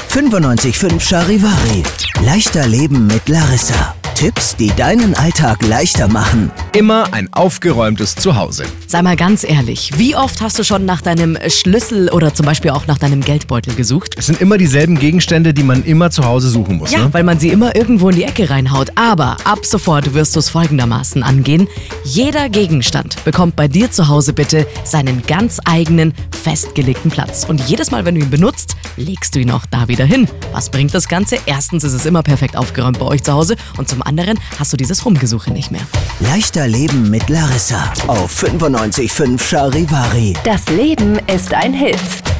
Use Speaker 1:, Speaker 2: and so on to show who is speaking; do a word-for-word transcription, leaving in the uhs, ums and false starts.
Speaker 1: fünfundneunzig Komma fünf Charivari. Leichter Leben mit Larissa. Tipps, die deinen Alltag leichter machen.
Speaker 2: Immer ein aufgeräumtes Zuhause.
Speaker 3: Sei mal ganz ehrlich, wie oft hast du schon nach deinem Schlüssel oder zum Beispiel auch nach deinem Geldbeutel gesucht?
Speaker 2: Es sind immer dieselben Gegenstände, die man immer zu Hause suchen muss.
Speaker 3: Ja,
Speaker 2: ne?
Speaker 3: weil man sie immer irgendwo in die Ecke reinhaut. Aber ab sofort wirst du es folgendermaßen angehen. Jeder Gegenstand bekommt bei dir zu Hause bitte seinen ganz eigenen, festgelegten Platz. Und jedes Mal, wenn du ihn benutzt, legst du ihn auch da wieder hin. Was bringt das Ganze? Erstens ist es immer perfekt aufgeräumt bei euch zu Hause und zum anderen hast du dieses Rumgesuche nicht mehr.
Speaker 1: Leichter Leben mit Larissa auf fünfundneunzig Komma fünf Charivari.
Speaker 4: Das Leben ist ein Hit.